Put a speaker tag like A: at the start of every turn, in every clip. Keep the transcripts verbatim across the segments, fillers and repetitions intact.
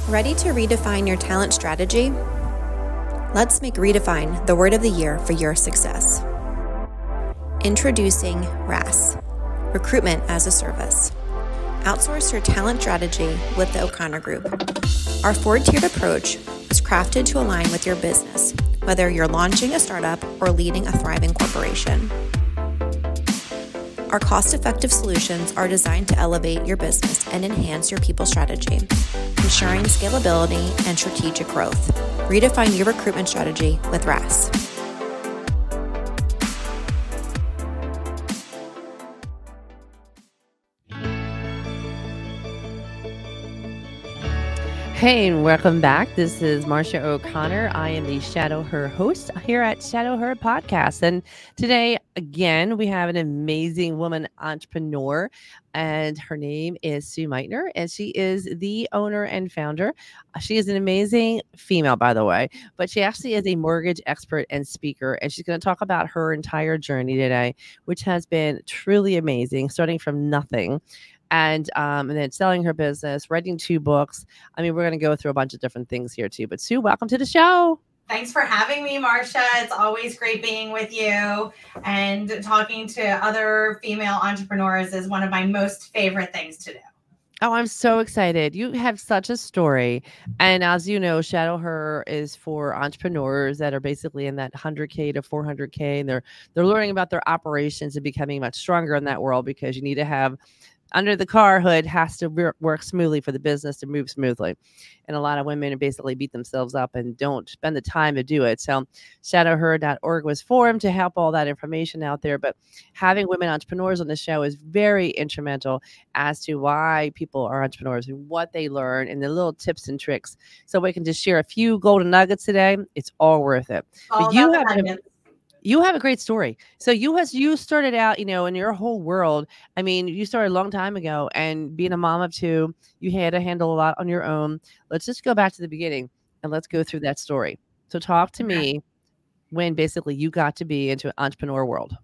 A: Ready to redefine your talent strategy? Let's make Redefine the word of the year for your success. Introducing R A S, Recruitment as a Service. Outsource your talent strategy with the O'Connor Group. Our four-tiered approach was crafted to align with your business, whether you're launching a startup or leading a thriving corporation. Our cost-effective solutions are designed to elevate your business and enhance your people strategy, ensuring scalability and strategic growth. Redefine your recruitment strategy with R A S.
B: Hey, and welcome back. This is Marsha O'Connor. I am the Shadow Her host here at Shadow Her Podcast. And today, again, we have an amazing woman entrepreneur, and her name is Sue Meitner, and she is the owner and founder. She is an amazing female, by the way, but she actually is a mortgage expert and speaker, and she's going to talk about her entire journey today, which has been truly amazing, starting from nothing. And um, and then selling her business, writing two books. I mean, we're going to go through a bunch of different things here too. But Sue, welcome to the show.
C: Thanks for having me, Marsha. It's always great being with you. And talking to other female entrepreneurs is one of my most favorite things to do.
B: Oh, I'm so excited. You have such a story. And as you know, Shadow Her is for entrepreneurs that are basically in that one hundred K to four hundred K. And they're, they're learning about their operations and becoming much stronger in that world, because you need to have under the car hood has to work smoothly for the business to move smoothly. And a lot of women basically beat themselves up and don't spend the time to do it. So shadow her dot org was formed to help all that information out there. But having women entrepreneurs on the show is very instrumental as to why people are entrepreneurs and what they learn and the little tips and tricks. So we can just share a few golden nuggets today. It's all worth it.
C: All
B: but you have
C: a,
B: You have a great story. So you has you started out, you know, in your whole world. I mean, you started a long time ago, and being a mom of two, you had to handle a lot on your own. Let's just go back to the beginning and let's go through that story. So talk to okay. me when basically you got to be into an entrepreneur world.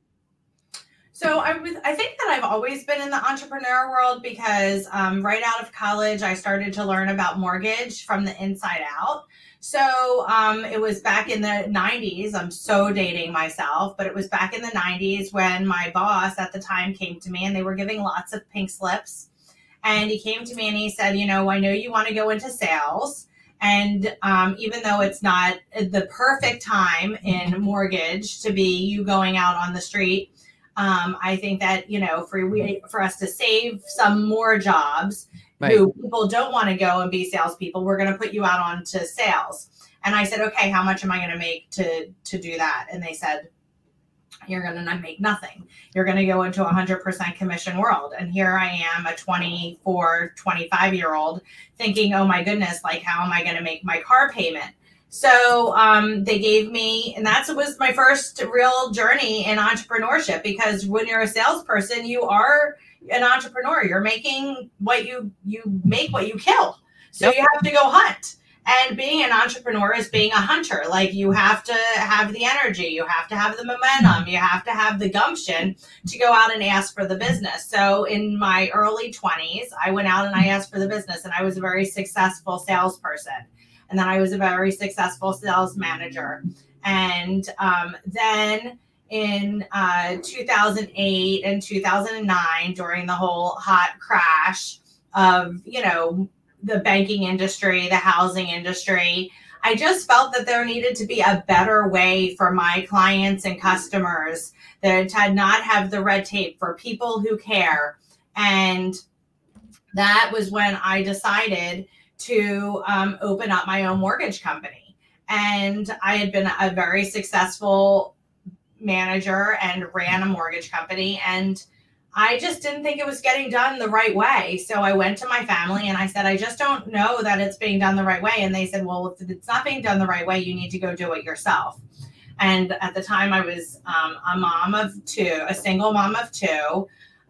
C: So I was, I think that I've always been in the entrepreneur world because um, right out of college, I started to learn about mortgage from the inside out. So um, it was back in the nineties. I'm so dating myself, but it was back in the nineties when my boss at the time came to me, and they were giving lots of pink slips. And he came to me and he said, you know, I know you want to go into sales. And um, even though it's not the perfect time in mortgage to be you going out on the street, um, I think that, you know, for we for us to save some more jobs, right, who people don't want to go and be salespeople, we're going to put you out onto sales. And I said, okay, how much am I going to make to to do that? And they said, you're going to make nothing. You're going to go into a one hundred percent commission world. And here I am, a twenty-four, twenty-five year old thinking, oh my goodness, like, how am I going to make my car payment? So um, they gave me, and that was my first real journey in entrepreneurship, because when you're a salesperson, you are an entrepreneur. You're making what you, you make what you kill. So yep. You have to go hunt. And being an entrepreneur is being a hunter. Like, you have to have the energy, you have to have the momentum, you have to have the gumption to go out and ask for the business. So in my early twenties, I went out and I asked for the business, and I was a very successful salesperson. And then I was a very successful sales manager. And um, then in uh, two thousand eight and two thousand nine, during the whole hot crash of, you know, the banking industry, the housing industry, I just felt that there needed to be a better way for my clients and customers that had not have the red tape, for people who care. And that was when I decided to um, open up my own mortgage company. And I had been a very successful manager and ran a mortgage company, and I just didn't think it was getting done the right way. So I went to my family and I said, I just don't know that it's being done the right way. And they said, well, if it's not being done the right way, you need to go do it yourself. And at the time I was um, a mom of two, a single mom of two,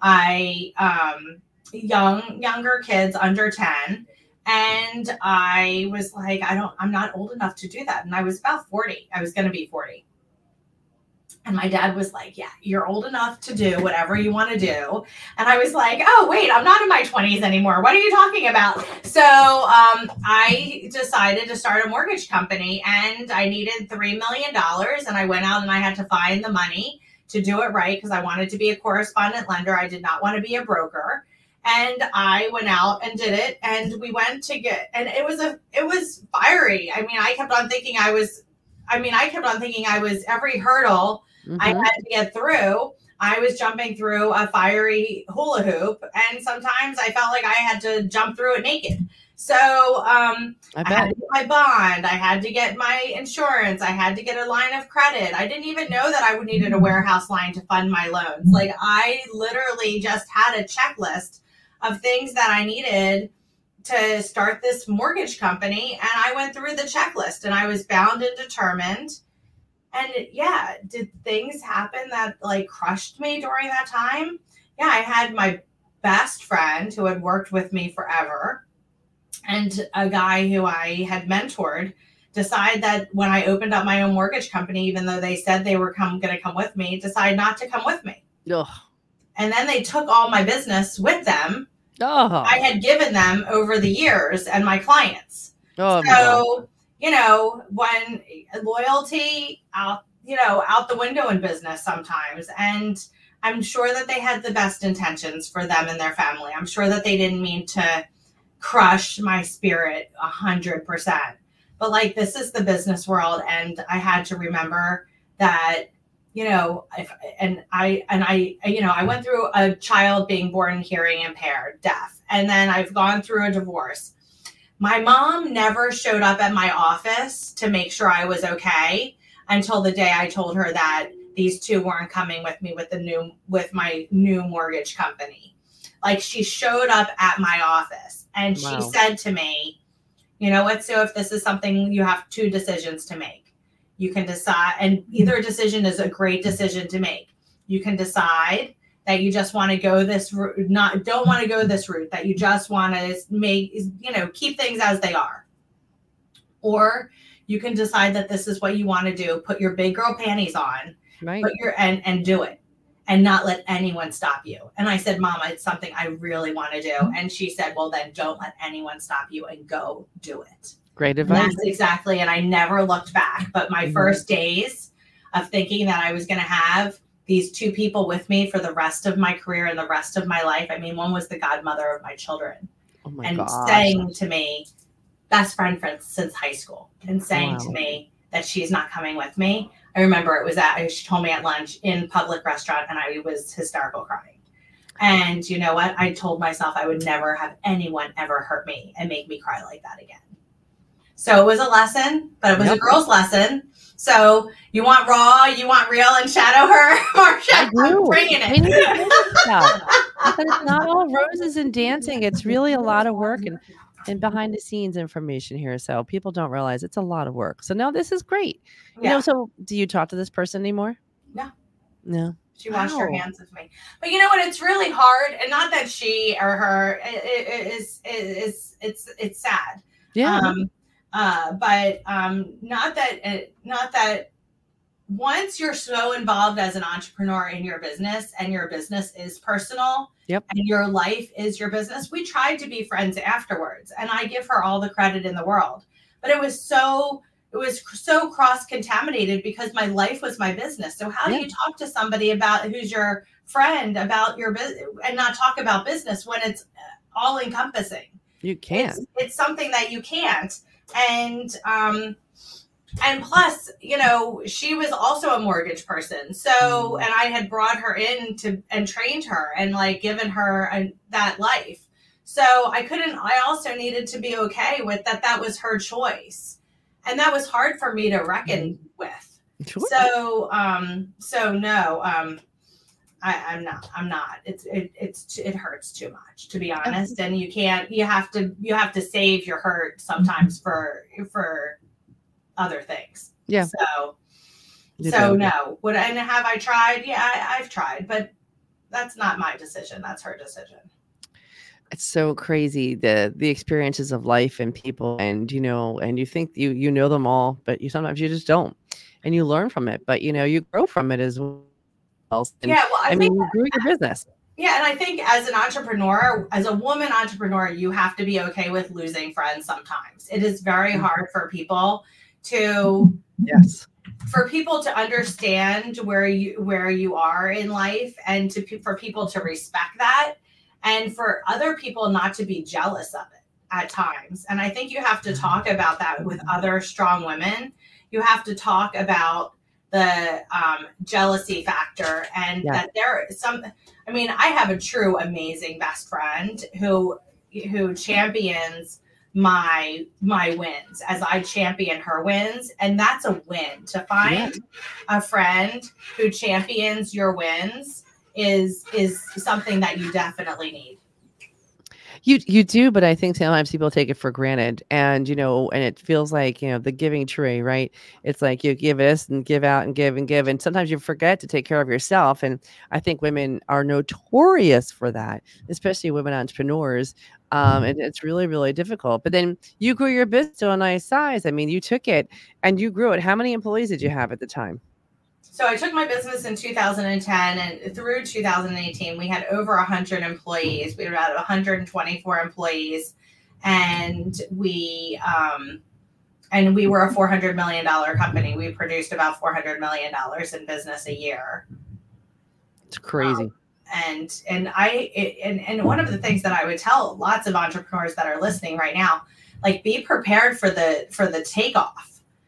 C: I um, young, younger kids under ten. And I was like, I don't, I'm not old enough to do that. And I was about forty. I was going to be forty. And my dad was like, yeah, you're old enough to do whatever you want to do. And I was like, oh, wait, I'm not in my twenties anymore. What are you talking about? So um, I decided to start a mortgage company, and I needed three million dollars. And I went out and I had to find the money to do it right, because I wanted to be a correspondent lender. I did not want to be a broker. And I went out and did it. And we went to get, and it was a, it was fiery. I mean, I kept on thinking I was, I mean, I kept on thinking I was every hurdle Mm-hmm. I had to get through. I was jumping through a fiery hula hoop, and sometimes I felt like I had to jump through it naked. So um, I, I had to get my bond. I had to get my insurance. I had to get a line of credit. I didn't even know that I would needed a warehouse line to fund my loans. Like, I literally just had a checklist of things that I needed to start this mortgage company. And I went through the checklist, and I was bound and determined. And yeah, did things happen that like crushed me during that time? Yeah, I had my best friend who had worked with me forever, and a guy who I had mentored decide that when I opened up my own mortgage company, even though they said they were come going to come with me, decide not to come with me. Ugh. And then they took all my business with them. Oh. I had given them over the years and my clients. Oh, so, you know, when loyalty out, you know, out the window in business sometimes. And I'm sure that they had the best intentions for them and their family. I'm sure that they didn't mean to crush my spirit a hundred percent. But like, this is the business world. And I had to remember that, you know, if, and I, and I, you know, I went through a child being born hearing impaired, deaf, and then I've gone through a divorce. My mom never showed up at my office to make sure I was okay until the day I told her that these two weren't coming with me with the new, with my new mortgage company. Like, she showed up at my office and wow. she said to me, you know what, Sue, if this is something, you have two decisions to make. You can decide, and either decision is a great decision to make. You can decide that you just want to go this route, not don't want to go this route, that you just want to make, you know, keep things as they are. Or you can decide that this is what you want to do. Put your big girl panties on, right. put your and and do it, and not let anyone stop you. And I said, Mama, it's something I really want to do. And she said, well, then don't let anyone stop you and go do it.
B: Great advice.
C: That's exactly. And I never looked back. But my mm-hmm. first days of thinking that I was going to have these two people with me for the rest of my career and the rest of my life. I mean, one was the godmother of my children. Oh my and gosh. Saying to me, best friend for, since high school, and saying wow. to me that she's not coming with me. I remember it was at, she told me at lunch in public restaurant, and I was hysterical crying. And you know what? I told myself I would never have anyone ever hurt me and make me cry like that again. So it was a lesson, but it was yep. a girl's lesson. So you want raw, you want real, and shadow her, Marsha? I'm bringing it.
B: But it's not all roses and dancing. It's really a lot of work and, and behind the scenes information here. So people don't realize it's a lot of work. So no, this is great. You yeah. know, so do you talk to this person anymore?
C: No.
B: No.
C: She washed wow. her hands with me. But you know what? It's really hard. And not that she or her it, it is, it is, it's, it's sad.
B: Yeah.
C: Um, Uh, but um, not that, it, not that once you're so involved as an entrepreneur in your business, and your business is personal,
B: yep.
C: and your life is your business. We tried to be friends afterwards, and I give her all the credit in the world. But it was so, it was so cross contaminated because my life was my business. So how yeah. do you talk to somebody about who's your friend about your business and not talk about business when it's all encompassing?
B: You can't.
C: It's, it's something that you can't. And, um, and plus, you know, she was also a mortgage person. So, and I had brought her in to, and trained her and like given her a, that life. So I couldn't, I also needed to be okay with that. That was her choice. And that was hard for me to reckon with. Sure. So, um, so no, um, I, I'm not, I'm not, it's, it, it's, it hurts too much, to be honest. And you can't, you have to, you have to save your hurt sometimes for, for other things.
B: Yeah.
C: So, you so do. no, would, and have I tried? Yeah, I, I've tried, but that's not my decision. That's her decision.
B: It's so crazy, the the experiences of life and people, and you know, and you think you you know them all, but you sometimes you just don't. and you learn from it, but you know, you grow from it as well. And,
C: Yeah, well, I,
B: I
C: think
B: mean, you grew your business.
C: Yeah, and I think as an entrepreneur, as a woman entrepreneur, you have to be okay with losing friends sometimes. It is very hard for people to
B: yes
C: for people to understand where you where you are in life, and to for people to respect that, and for other people not to be jealous of it at times. And I think you have to talk about that with other strong women. You have to talk about the um, jealousy factor, and
B: Yeah.
C: that there is some. I mean, I have a true amazing best friend who who champions my my wins as I champion her wins, and that's a win. To find
B: Yeah.
C: a friend who champions your wins is is something that you definitely need.
B: You you do, but I think sometimes people take it for granted, and you know, and it feels like, you know, the giving tree, right? It's like you give this and give out and give and give, and sometimes you forget to take care of yourself. And I think women are notorious for that, especially women entrepreneurs. Um, and it's really, really difficult. But then you grew your business to a nice size. I mean, you took it and you grew it. How many employees did you have at the time?
C: So I took my business in two thousand ten, and through two thousand eighteen, we had over one hundred employees. We had about one hundred twenty-four employees, and we um, and we were a four hundred million dollars company. We produced about four hundred million dollars in business a year.
B: It's crazy.
C: Um, and and I it, and and one of the things that I would tell lots of entrepreneurs that are listening right now, like, be prepared for the for the takeoff.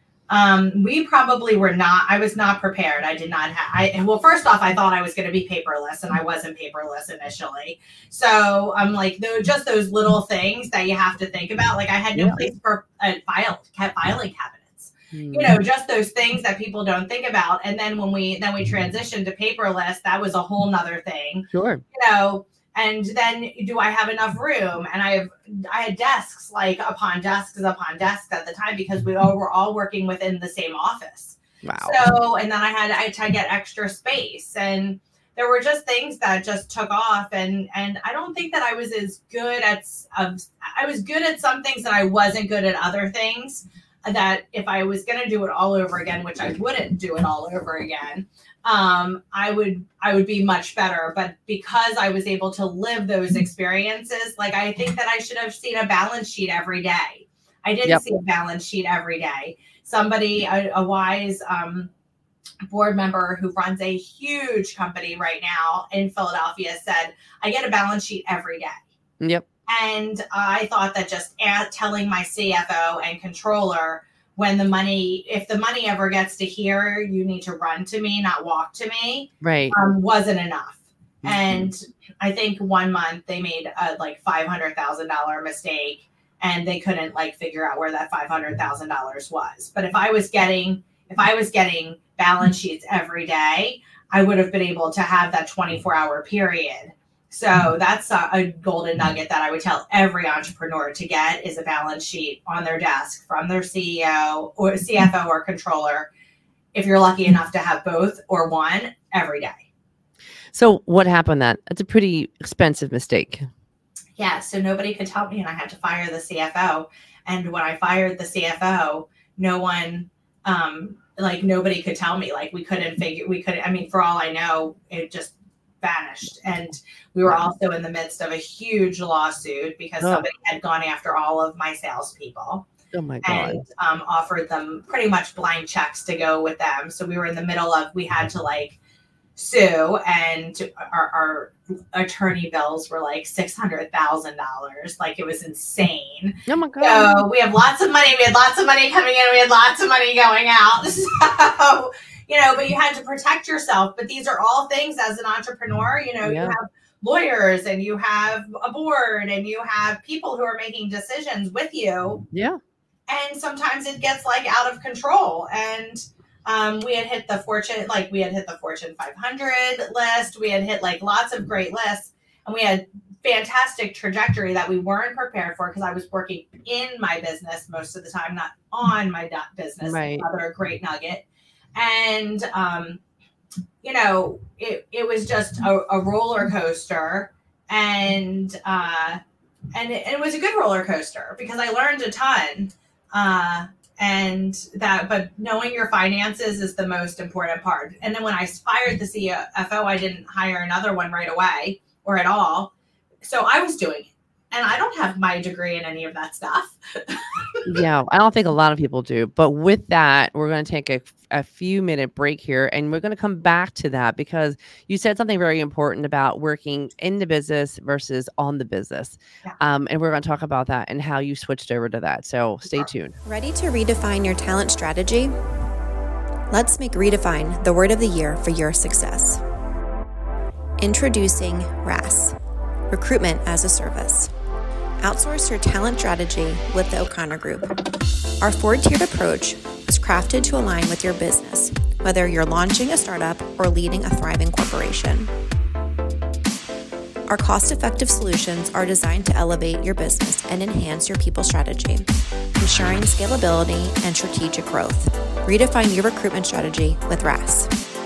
C: Um, we probably were not, I was not prepared. I did not have, I, well, first off, I thought I was going to be paperless, and I wasn't paperless initially. So I'm like, though, just those little things that you have to think about. Like, I had no
B: Yeah.
C: place for a file, filing cabinets,
B: Mm.
C: you know, just those things that people don't think about. And then when we, then we transitioned to paperless, that was a whole nother thing,
B: Sure.
C: you know. And then, do I have enough room? And I have, I had desks, like upon desks upon desks at the time, because we all were all working within the same office.
B: Wow.
C: So, and then I had, I had to get extra space, and there were just things that just took off. And, and I don't think that I was as good at, um, I was good at some things that I wasn't good at other things, that if I was going to do it all over again, which I wouldn't do it all over again, um, I would, I would be much better. But because I was able to live those experiences, like, I think that I should have seen a balance sheet every day. I didn't
B: Yep.
C: see a balance sheet every day. Somebody, a, a wise, um, board member who runs a huge company right now in Philadelphia said, I get a balance sheet every day.
B: Yep.
C: And I thought that just at telling my C F O and controller, when the money, if the money ever gets to here, you need to run to me, not walk to me,
B: Right.
C: um, wasn't enough.
B: Mm-hmm.
C: And I think one month they made a like five hundred thousand dollars mistake, and they couldn't like figure out where that five hundred thousand dollars was. But if I was getting, if I was getting balance sheets every day, I would have been able to have that twenty-four hour period. So that's a, a golden nugget that I would tell every entrepreneur to get, is a balance sheet on their desk from their C E O or C F O or controller, if you're lucky enough to have both or one, every day.
B: So what happened then? That's a pretty expensive mistake.
C: Yeah, so nobody could tell me, and I had to fire the C F O. And when I fired the C F O, no one, um, like nobody could tell me, like we couldn't figure, we couldn't, I mean, for all I know, it just vanished. And we were also in the midst of a huge lawsuit because
B: Oh.
C: somebody had gone after all of my salespeople
B: Oh my God.
C: and um, offered them pretty much blank checks to go with them. So we were in the middle of, we had to like sue, and our, our attorney bills were like six hundred thousand dollars. Like, it was insane.
B: Oh my God.
C: So we have lots of money. We had lots of money coming in. We had lots of money going out. So, you know, but you had to protect yourself. But these are all things as an entrepreneur, you know,
B: Yeah.
C: you have lawyers, and you have a board, and you have people who are making decisions with you.
B: Yeah.
C: And sometimes it gets like out of control. And um, we had hit the Fortune, like we had hit the Fortune five hundred list. We had hit like lots of great lists, and we had fantastic trajectory that we weren't prepared for, because I was working in my business most of the time, not on my business.
B: Right.
C: Another great nugget. And, um, you know, it, it was just a, a roller coaster, and, uh, and it, it was a good roller coaster because I learned a ton. Uh, And that, but knowing your finances is the most important part. And then when I fired the C F O, I didn't hire another one right away or at all. So I was doing it. And I don't have my degree in any of that stuff.
B: Yeah, I don't think a lot of people do. But with that, we're going to take a, a few minute break here, and we're going to come back to that because you said something very important about working in the business versus on the business.
C: Yeah.
B: Um, and we're going to talk about that and how you switched over to that. So stay tuned.
A: Ready to redefine your talent strategy? Let's make Redefine the word of the year for your success. Introducing R A S, Recruitment as a Service. Outsource your talent strategy with the O'Connor Group. Our four-tiered approach was crafted to align with your business, whether you're launching a startup or leading a thriving corporation. Our cost-effective solutions are designed to elevate your business and enhance your people strategy, ensuring scalability and strategic growth. Redefine your recruitment strategy with R A S.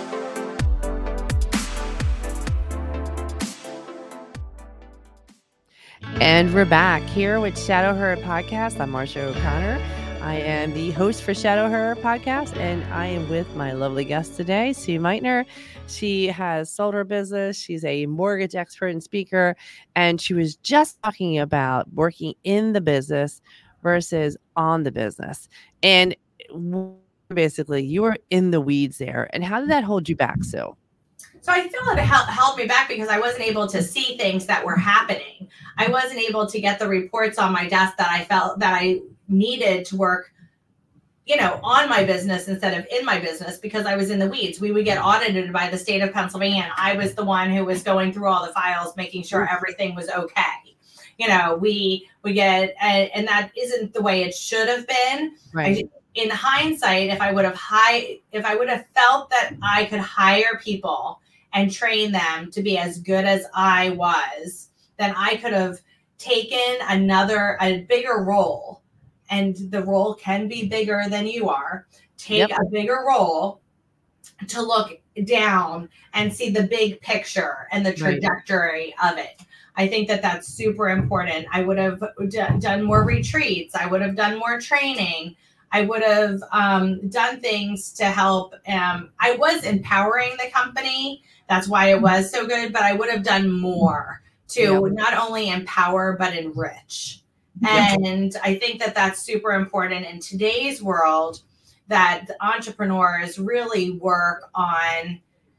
B: And we're back here with Shadow Her Podcast. I'm Marsha O'Connor. I am the host for Shadow Her Podcast, and I am with my lovely guest today, Sue Meitner. She has sold her business. She's a mortgage expert and speaker, and she was just talking about working in the business versus on the business. And basically, you were in the weeds there. And how did that hold you back, Sue?
C: So I feel it held me back because I wasn't able to see things that were happening. I wasn't able to get the reports on my desk that I felt that I needed to work, you know, on my business instead of in my business because I was in the weeds. We would get audited by the state of Pennsylvania, and I was the one who was going through all the files, making sure everything was okay. You know, we we get, and, and that isn't the way it should have been.
B: Right.
C: I, in hindsight, if I would have hi- if I would have felt that I could hire people and train them to be as good as I was, then I could have taken another, a bigger role. And the role can be bigger than you are. Take yep. a bigger role to look down and see the big picture and the trajectory right. of it. I think that that's super important. I would have d- done more retreats. I would have done more training. I would have um, done things to help. Um, I was empowering the company. That's why it was so good, but I would have done more to yeah. not only empower, but enrich. Yeah. And I think that that's super important in today's world, that entrepreneurs really work on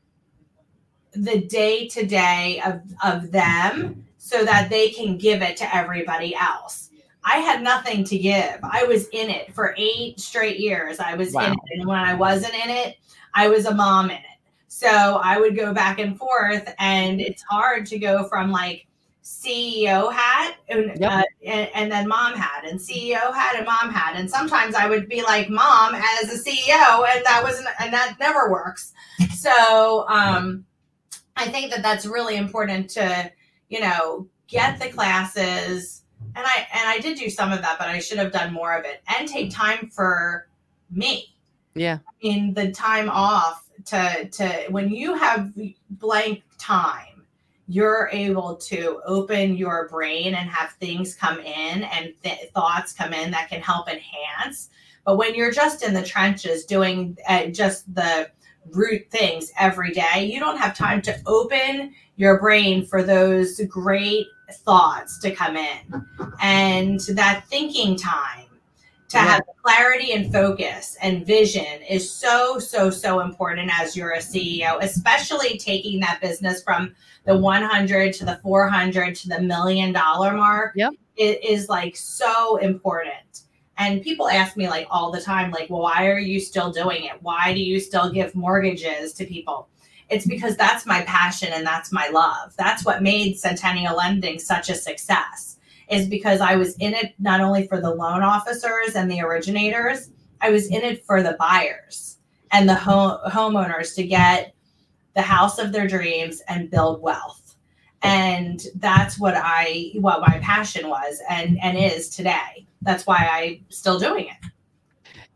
C: the day-to-day of, of them so that they can give it to everybody else. I had nothing to give. I was in it for eight straight years. I was wow. in it. And when I wasn't in it, I was a mom in it. So I would go back and forth, and it's hard to go from like C E O hat and, yep. uh, and, and then mom hat and C E O hat and mom hat. And sometimes I would be like mom as a C E O, and that wasn't, and that never works. So um, I think that that's really important to, you know, get the classes. And I, and I did do some of that, but I should have done more of it and take time for me.
B: Yeah.
C: I mean, the time off. To, to when you have blank time, you're able to open your brain and have things come in and th- thoughts come in that can help enhance. But when you're just in the trenches doing uh, just the root things every day, you don't have time to open your brain for those great thoughts to come in. And that thinking time to have clarity and focus and vision is so, so, so important as you're a C E O, especially taking that business from the one hundred to the four hundred to the million dollar mark.
B: Yep.
C: It is like so important. And people ask me like all the time, like, well, why are you still doing it? Why do you still give mortgages to people? It's because that's my passion and that's my love. That's what made Centennial Lending such a success. Is because I was in it not only for the loan officers and the originators, I was in it for the buyers and the home, homeowners to get the house of their dreams and build wealth. And that's what I, what my passion was and, and is today. That's why I'm still doing it.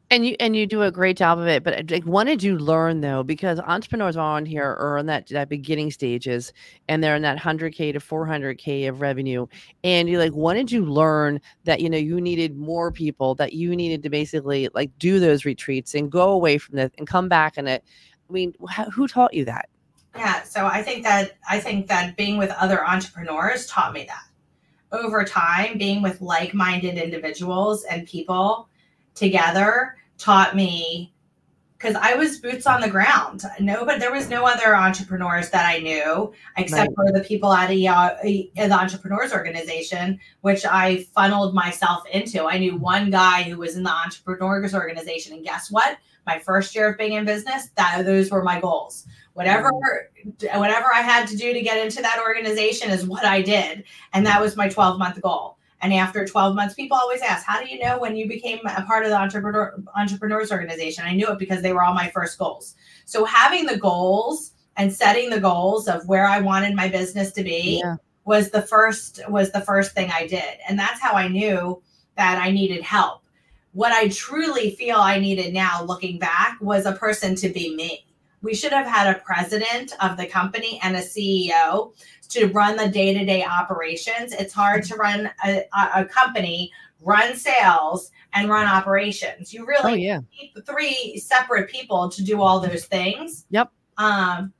B: And you and you do a great job of it. But like, what did you learn though? Because entrepreneurs on here are in that that beginning stages, and they're in that one hundred K to four hundred K of revenue. And you're like, what did you learn that you know you needed more people, that you needed to basically like do those retreats and go away from this and come back in it? I mean, wh- who taught you that?
C: Yeah, so I think that I think that being with other entrepreneurs taught me that. Over time, being with like-minded individuals and people together taught me, because I was boots on the ground. No, but there was no other entrepreneurs that I knew except
B: Right.
C: for the people at the, uh, the entrepreneurs organization, which I funneled myself into. I knew one guy who was in the entrepreneurs organization, and guess what? My first year of being in business, that those were my goals. Whatever, whatever I had to do to get into that organization is what I did, and that was my twelve month goal. And after twelve months, people always ask, how do you know when you became a part of the entrepreneur, entrepreneurs organization? I knew it because they were all my first goals. So having the goals and setting the goals of where I wanted my business to be
B: Yeah.
C: was the first was the first thing I did. And that's how I knew that I needed help. What I truly feel I needed now, looking back, was a person to be me. We should have had a president of the company and a C E O to run the day-to-day operations. It's hard to run a, a company, run sales, and run operations. You really
B: Oh yeah.
C: need three separate people to do all those things.
B: Yep.
C: Um,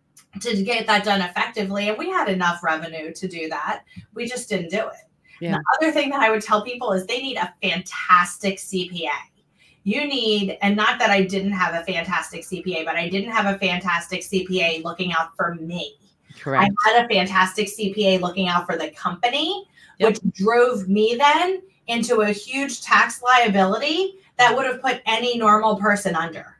C: to get that done effectively. And we had enough revenue to do that. We just didn't do it.
B: Yeah.
C: The other thing that I would tell people is they need a fantastic C P A. You need, and not that I didn't have a fantastic C P A, but I didn't have a fantastic C P A looking out for me.
B: Correct.
C: I had a fantastic C P A looking out for the company,
B: Yep.
C: which drove me then into a huge tax liability that would have put any normal person under.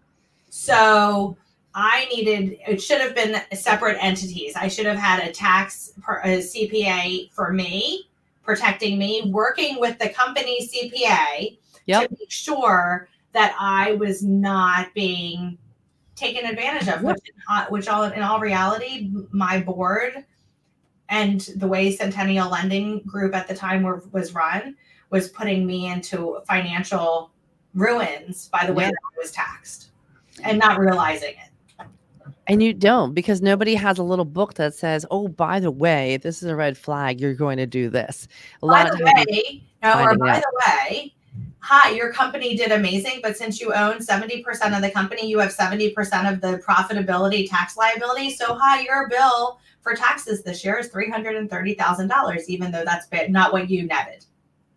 C: So I needed, it should have been separate entities. I should have had a tax, a C P A for me, protecting me, working with the company C P A
B: Yep.
C: to make sure that I was not being taken advantage of,
B: Yep.
C: which, uh, which all in all reality, my board and the way Centennial Lending Group at the time were, was run was putting me into financial ruins by the way
B: Yeah.
C: that I was taxed and not realizing it.
B: And you don't, because nobody has a little book that says, oh, by the way, if this is a red flag, you're going to do this. A
C: By
B: lot
C: the
B: of times,
C: way, no, or
B: finding
C: by
B: out.
C: the way, hi, your company did amazing, but since you own seventy percent of the company, you have seventy percent of the profitability tax liability. So hi, your bill for taxes this year is three hundred thirty thousand dollars, even though that's not what you netted.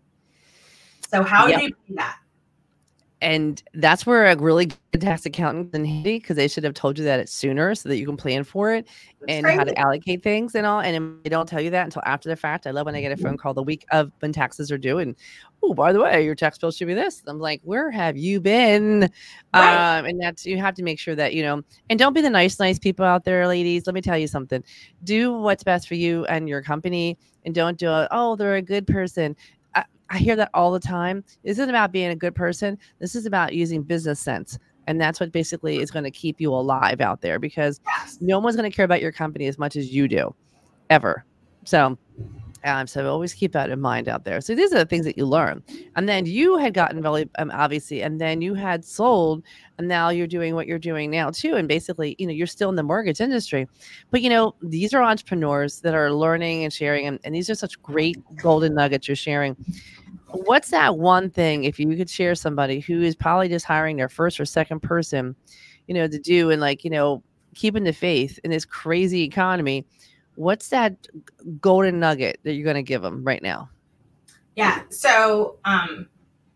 C: So how
B: Yep.
C: do you do that?
B: And that's where a really good tax accountant is handy, because they should have told you that sooner so that you can plan for it and how to
C: crazy.
B: allocate things and all. And they don't tell you that until after the fact. I love when I get a phone call the week of when taxes are due. And, oh, by the way, your tax bill should be this. I'm like, where have you been?
C: Right.
B: Um, and that's, you have to make sure that, you know, and don't be the nice, nice people out there, ladies. Let me tell you something. Do what's best for you and your company, and don't do it. Oh, they're a good person. I hear that all the time. This isn't about being a good person. This is about using business sense. And that's what basically is going to keep you alive out there, because
C: Yes.
B: no one's going to care about your company as much as you do, ever. So, um, so always keep that in mind out there. So these are the things that you learn. And then you had gotten really, um, obviously, and then you had sold, and now you're doing what you're doing now too. And basically, you know, you're still in the mortgage industry, but you know, these are entrepreneurs that are learning and sharing. And, and these are such great golden nuggets you're sharing. What's that one thing, if you could share somebody who is probably just hiring their first or second person, you know, to do, and like, you know, keeping the faith in this crazy economy, what's that golden nugget that you're going to give them right now?
C: Yeah. So, um,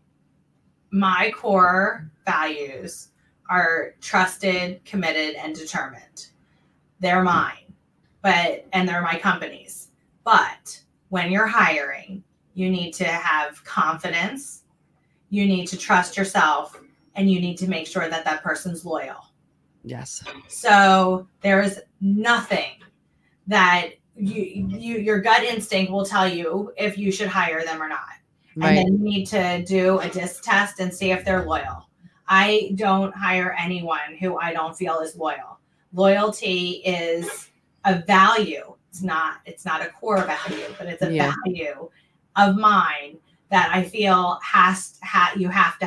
C: my core values are trusted, committed, and determined. They're mine, but, and they're my company's. But when you're hiring, you need to have confidence, you need to trust yourself, and you need to make sure that that person's loyal.
B: Yes.
C: So there's nothing that you, you your gut instinct will tell you if you should hire them or not.
B: Right.
C: And then you need to do a disc test and see if they're loyal. I don't hire anyone who I don't feel is loyal. Loyalty is a value. It's not, it's not a core value, but it's a
B: Yeah.
C: value of mine that I feel has ha- you have to have it.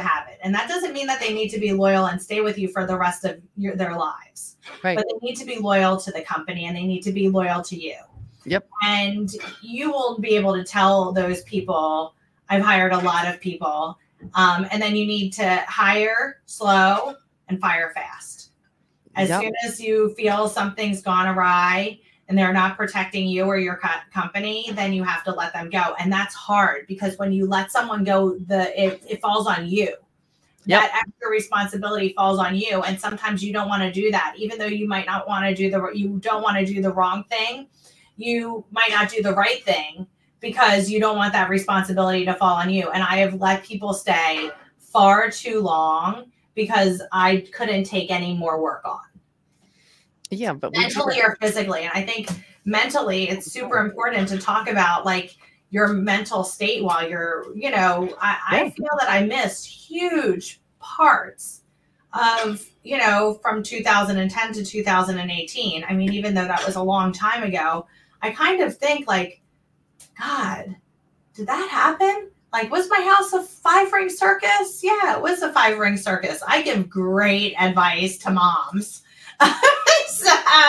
C: And that doesn't mean that they need to be loyal and stay with you for the rest of your, their lives.
B: Right.
C: But they need to be loyal to the company and they need to be loyal to you.
B: Yep.
C: And you will be able to tell those people, I've hired a lot of people. Um, and then you need to hire slow and fire fast. As
B: Yep.
C: soon as you feel something's gone awry and they're not protecting you or your co- company, then you have to let them go. And that's hard because when you let someone go, the it, it falls on you.
B: Yep.
C: That extra responsibility falls on you. And sometimes you don't want to do that, even though you might not want to do the, you don't want to do the wrong thing. You might not do the right thing because you don't want that responsibility to fall on you. And I have let people stay far too long because I couldn't take any more work on.
B: Yeah, but we
C: Mentally or physically. And I think mentally it's super important to talk about like your mental state while you're, you know, I,
B: Yeah.
C: I feel that I missed huge parts of, you know, from two thousand ten to two thousand eighteen. I mean, even though that was a long time ago, I kind of think like, God, did that happen? Like, was my house a five ring circus? Yeah, it was a five ring circus. I give great advice to moms. So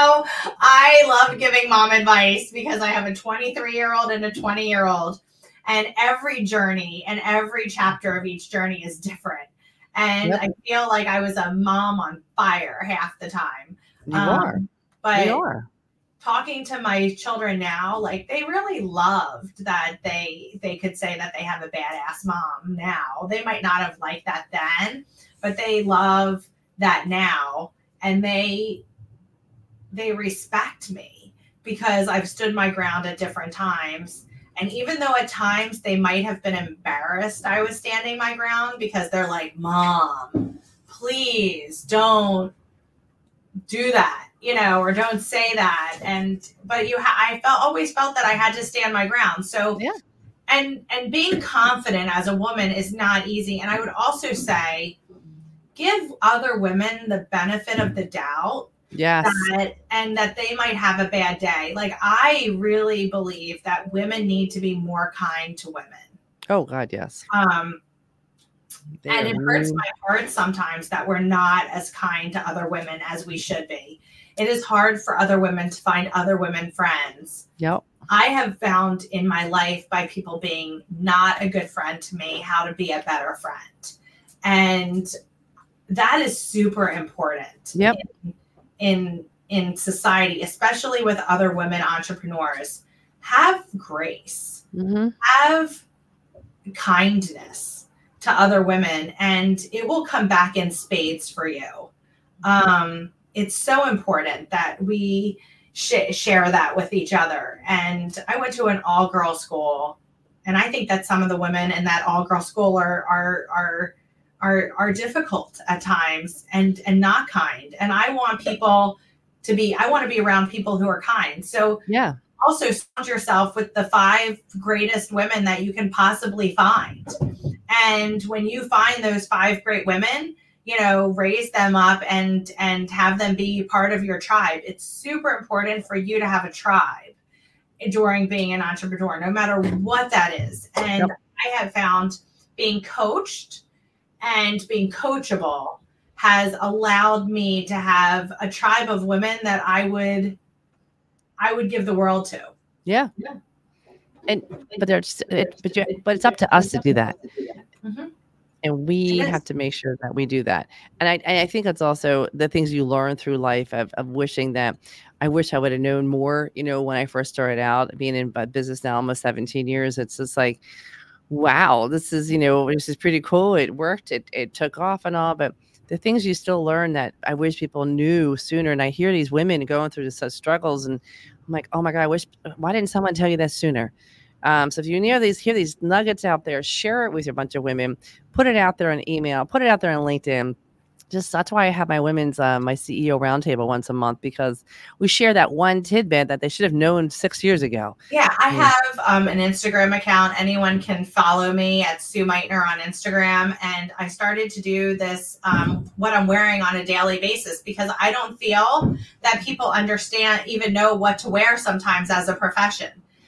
C: I love giving mom advice because I have a twenty-three year old and a twenty year old, and every journey and every chapter of each journey is different. And
B: Yep.
C: I feel like I was a mom on fire half the time.
B: You are.
C: But
B: You are.
C: talking to my children now, like they really loved that they they could say that they have a badass mom now. They might not have liked that then, but they love that now, and they they respect me because I've stood my ground at different times. And even though at times they might have been embarrassed I was standing my ground because they're like, Mom, please don't do that, you know, or don't say that. And, but you, ha- I felt, always felt that I had to stand my ground. So,
B: Yeah.
C: and, and being confident as a woman is not easy. And I would also say, give other women the benefit of the doubt.
B: Yes.
C: That, and that they might have a bad day. Like, I really believe that women need to be more kind to women.
B: Oh God, yes.
C: Um,
B: They
C: and
B: are
C: it hurts
B: mean.
C: my heart sometimes that we're not as kind to other women as we should be. It is hard for other women to find other women friends.
B: Yep.
C: I have found in my life by people being not a good friend to me, how to be a better friend. And that is super important.
B: Yep.
C: In, in in society, especially with other women entrepreneurs. Have grace,
B: Mm-hmm.
C: have kindness to other women, and it will come back in spades for you. Um, it's so important that we sh- share that with each other. And I went to an all-girl school, and I think that some of the women in that all-girl school are are are are are difficult at times and and not kind. And I want people to be, I want to be around people who are kind. So
B: Yeah.
C: also surround yourself with the five greatest women that you can possibly find. And when you find those five great women, you know, raise them up and and have them be part of your tribe. It's super important for you to have a tribe during being an entrepreneur, no matter what that is. And
B: Yep.
C: I have found being coached and being coachable has allowed me to have a tribe of women that I would I would give the world to.
B: Yeah.
C: Yeah.
B: And but there's it, but you, but it's up to us to do that.
C: Mhm.
B: And we
C: It is.
B: have to make sure that we do that. And I, and I think that's also the things you learn through life of, of wishing that I wish I would have known more, you know, when I first started out being in business now, almost seventeen years. It's just like, wow, this is, you know, this is pretty cool. It worked. It, it took off and all, but the things you still learn that I wish people knew sooner. And I hear these women going through such struggles and I'm like, oh my God, I wish, why didn't someone tell you that sooner? Um, so if you hear these, hear these nuggets out there, share it with your bunch of women, put it out there on email, put it out there on LinkedIn. Just that's why I have my women's, uh, my C E O roundtable once a month, because we share that one tidbit that they should have known six years ago.
C: Yeah, I
B: Yeah.
C: have um, an Instagram account. Anyone can follow me at Sue Meitner on Instagram. And I started to do this, um, what I'm wearing on a daily basis, because I don't feel that people understand, even know what to wear sometimes as a profession.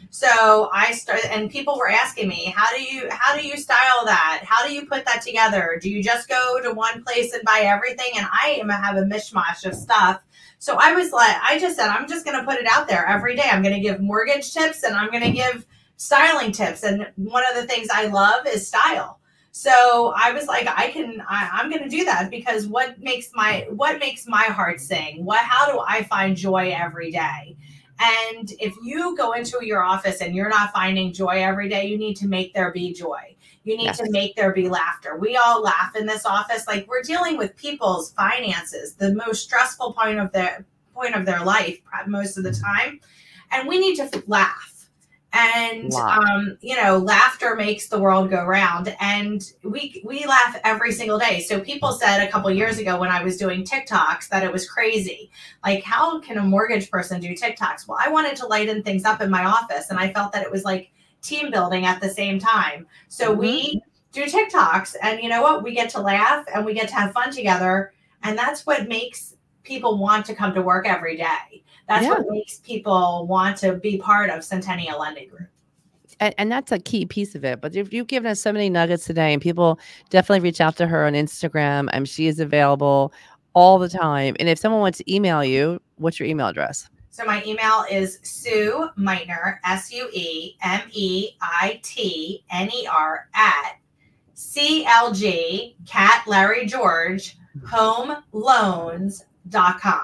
C: So I started, and people were asking me, how do you, how do you style that? How do you put that together? Do you just go to one place and buy everything? And I am have a mishmash of stuff. So I was like, I just said, I'm just going to put it out there every day. I'm going to give mortgage tips and I'm going to give styling tips. And one of the things I love is style. So I was like, I can, I, I'm going to do that because what makes my, what makes my heart sing? What, how do I find joy every day? And if you go into your office and you're not finding joy every day, you need to make there be joy. You need yes. to make there be laughter. We all laugh in this office. Like we're dealing with people's finances, the most stressful point of their point of their life most of the time. And we need to laugh. And, wow. um, you know, laughter makes the world go round. And we we laugh every single day. So people said a couple years ago when I was doing TikToks that it was crazy. Like, how can a mortgage person do TikToks? Well, I wanted to lighten things up in my office. And I felt that it was like team building at the same time. So mm-hmm. we do TikToks. And you know what? We get to laugh and we get to have fun together. And that's what makes people want to come to work every day. That's yeah. what makes people want to be part of Centennial Lending Group.
B: And, and that's a key piece of it. But if you've given us so many nuggets today, and people definitely reach out to her on Instagram, and she is available all the time. And if someone wants to email you, what's your email address?
C: So my email is Sue Meitner, S U E M E I T N E R at C L G, Cat Larry George, home loans dot com.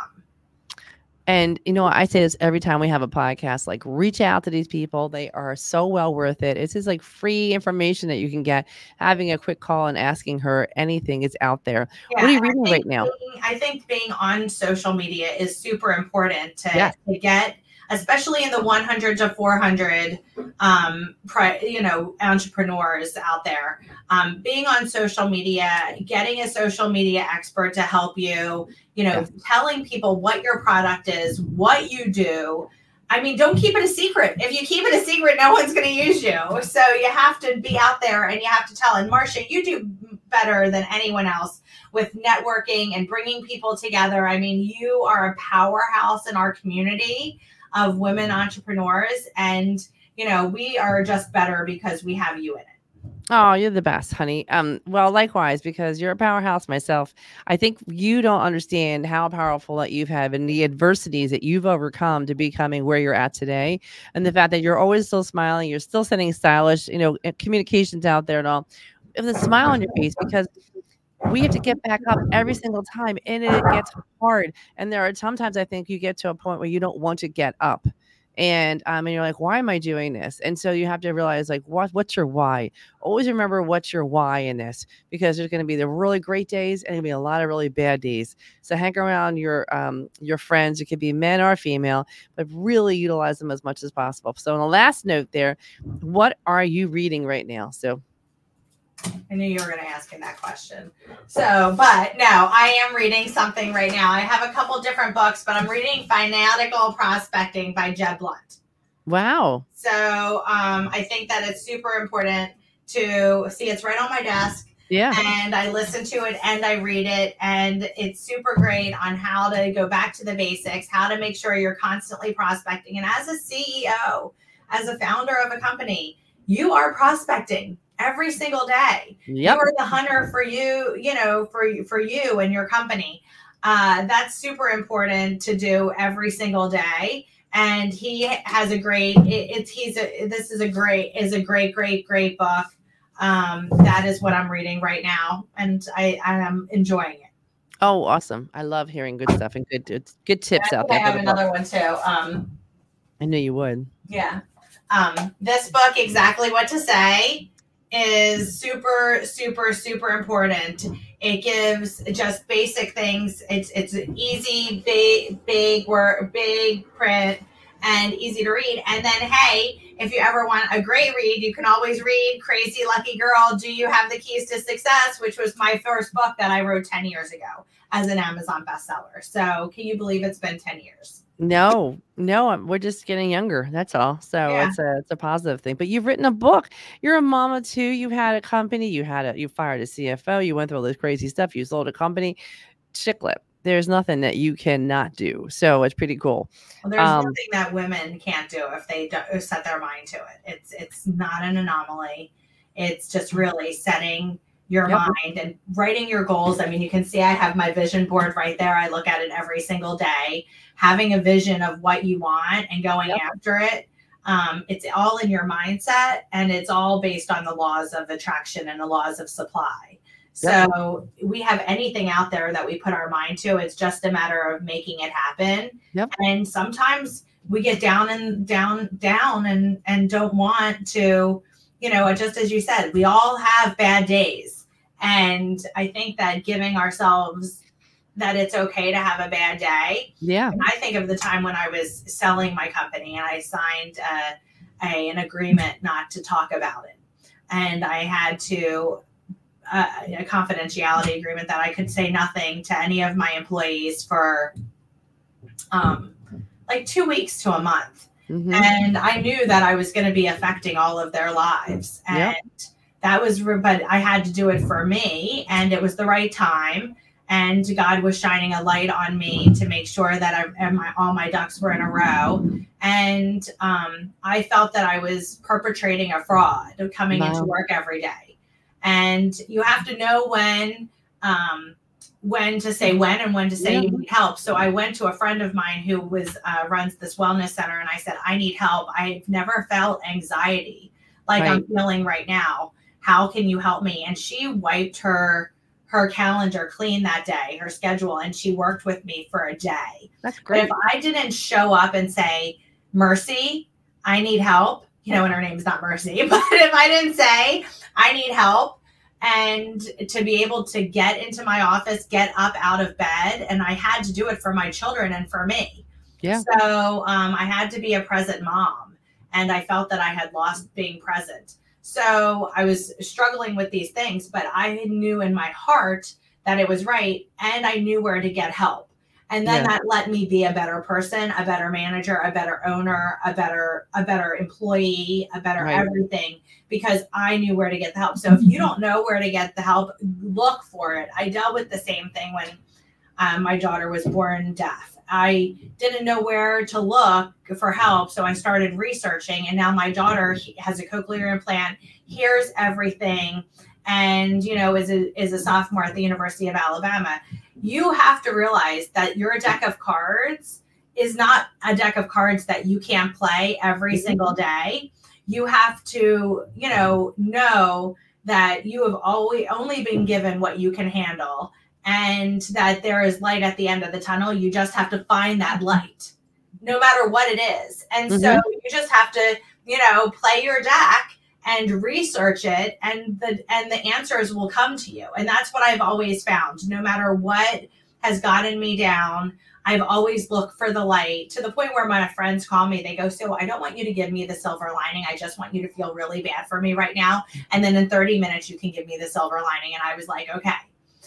B: And, you know, I say this every time we have a podcast, like reach out to these people. They are so well worth it. It's just like free information that you can get. Having a quick call and asking her anything is out there. Yeah, what are you reading right now?
C: Being, I think being on social media is super important to, yeah. to get, especially in the one hundred to four hundred, um, pri- you know, entrepreneurs out there. Um, being on social media, getting a social media expert to help you, you know, yeah. telling people what your product is, what you do. I mean, don't keep it a secret. If you keep it a secret, no one's going to use you. So you have to be out there and you have to tell. And Marcia, you do better than anyone else with networking and bringing people together. I mean, you are a powerhouse in our community of women entrepreneurs. And, you know, we are just better because we have you in it.
B: Oh, you're the best, honey. Um, well, likewise, because you're a powerhouse myself. I think you don't understand how powerful that you've had and the adversities that you've overcome to becoming where you're at today. And the fact that you're always still smiling, you're still sending stylish, you know, communications out there and all, with a smile on your face, because we have to get back up every single time and it gets hard. And there are sometimes I think you get to a point where you don't want to get up. And um, and you're like, why am I doing this? And so you have to realize, like, what what's your why? Always remember what's your why in this, because there's going to be the really great days and going to be a lot of really bad days. So hang around your um your friends. It could be men or female, but really utilize them as much as possible. So on the last note there, what are you reading right now? So
C: I knew you were going to ask him that question. So, but no, I am reading something right now. I have a couple different books, but I'm reading Fanatical Prospecting by Jeb Blunt.
B: Wow.
C: So um, I think that it's super important to see. It's right on my desk.
B: Yeah.
C: And I listen to it and I read it. And it's super great on how to go back to the basics, how to make sure you're constantly prospecting. And as a C E O, as a founder of a company, you are prospecting every single day. Yep. You are the hunter for you, you know, for for you and your company. Uh, that's super important to do every single day. And he has a great, it, it's, he's a, this is a great, is a great, great, great book. Um, that is what I'm reading right now. And I, I am enjoying it.
B: Oh, awesome. I love hearing good stuff and good, good, good tips
C: I
B: out there.
C: I have another book. one too. Um,
B: I knew you would.
C: Yeah. Um, this book, Exactly What to Say, is super, super, super important. It gives just basic things. It's it's easy, big, big word, big print, and easy to read. And then, hey, if you ever want a great read, you can always read Crazy Lucky Girl, Do You Have the Keys to Success, which was my first book that I wrote ten years ago as an Amazon bestseller. So can you believe it's been ten years?
B: No, no, we're just getting younger. That's all. So
C: Yeah.
B: it's a it's a positive thing. But you've written a book. You're a mama too. You had a company. You had a you fired a C F O. You went through all this crazy stuff. You sold a company. Chick lip. there's nothing that you cannot do. So it's pretty cool.
C: Well, there's
B: Um,
C: nothing that women can't do if they do, set their mind to it. It's it's not an anomaly. It's just really setting your
B: Yep.
C: mind and writing your goals. I mean, you can see I have my vision board right there. I look at it every single day. Having a vision of what you want and going
B: Yep.
C: after it. Um, it's all in your mindset, and it's all based on the laws of attraction and the laws of supply.
B: Yep.
C: So we have anything out there that we put our mind to. It's just a matter of making it happen.
B: Yep.
C: And sometimes we get down and down, down and, and don't want to, you know, just as you said, we all have bad days. And I think that giving ourselves that it's okay to have a bad day.
B: Yeah.
C: And I think of the time when I was selling my company and I signed a, a, an agreement not to talk about it. And I had to, uh, a confidentiality agreement that I could say nothing to any of my employees for um, like two weeks to a month.
B: Mm-hmm.
C: And I knew that I was going to be affecting all of their lives. And
B: Yep.
C: that was, but I had to do it for me, and it was the right time. And God was shining a light on me to make sure that I, and my, all my ducks were in a row. And um, I felt that I was perpetrating a fraud coming
B: Wow.
C: into work every day. And you have to know when, um, when to say when and when to say
B: Yeah.
C: you need help. So I went to a friend of mine who was uh, runs this wellness center, and I said, I need help. I've never felt anxiety like
B: Right.
C: I'm feeling right now. How can you help me? And she wiped her her calendar clean that day, her schedule, and she worked with me for a day.
B: That's
C: But
B: great.
C: if I didn't show up and say, Mercy, I need help, you know, and her name's not Mercy, but if I didn't say, I need help, and to be able to get into my office, get up out of bed, and I had to do it for my children and for me.
B: Yeah.
C: So um, I had to be a present mom, and I felt that I had lost being present. So I was struggling with these things, but I knew in my heart that it was right, and I knew where to get help. And then
B: Yeah.
C: that let me be a better person, a better manager, a better owner, a better a better employee, a better
B: Right.
C: everything, because I knew where to get the help. So if you don't know where to get the help, look for it. I dealt with the same thing when um, my daughter was born deaf. I didn't know where to look for help, so I started researching, and now my daughter has a cochlear implant, hears everything, and you know is a, is a sophomore at the University of Alabama. You have to realize that your deck of cards is not a deck of cards that you can't play every single day. You have to, you know, know that you have always only been given what you can handle, and that there is light at the end of the tunnel. You just have to find that light, no matter what it is. And so
B: Mhm.
C: you just have to, you know, play your deck and research it, and the and the answers will come to you. And that's what I've always found. No matter what has gotten me down, I've always looked for the light, to the point where my friends call me. They go, so I don't want you to give me the silver lining. I just want you to feel really bad for me right now. And then in thirty minutes, you can give me the silver lining. And I was like, okay.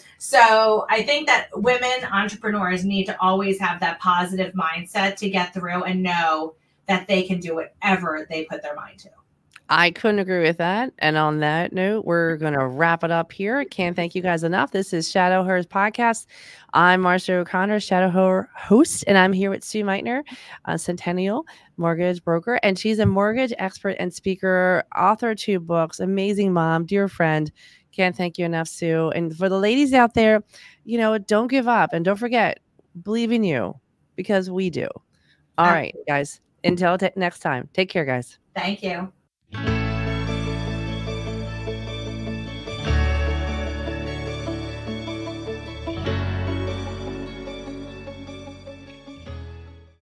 C: So I think that women entrepreneurs need to always have that positive mindset to get through and know that they can do whatever they put their mind to.
B: I couldn't agree with that. And on that note, we're going to wrap it up here. Can't thank you guys enough. This is Shadow Hers Podcast. I'm Marcia O'Connor, Shadow Her host, and I'm here with Sue Meitner, a Centennial mortgage broker. And she's a mortgage expert and speaker, author of two books, amazing mom, dear friend. Can't thank you enough, Sue. And for the ladies out there, you know, don't give up. And don't forget, believe in you, because we do. All right, guys. Until t- next time. Take care, guys.
C: Thank you.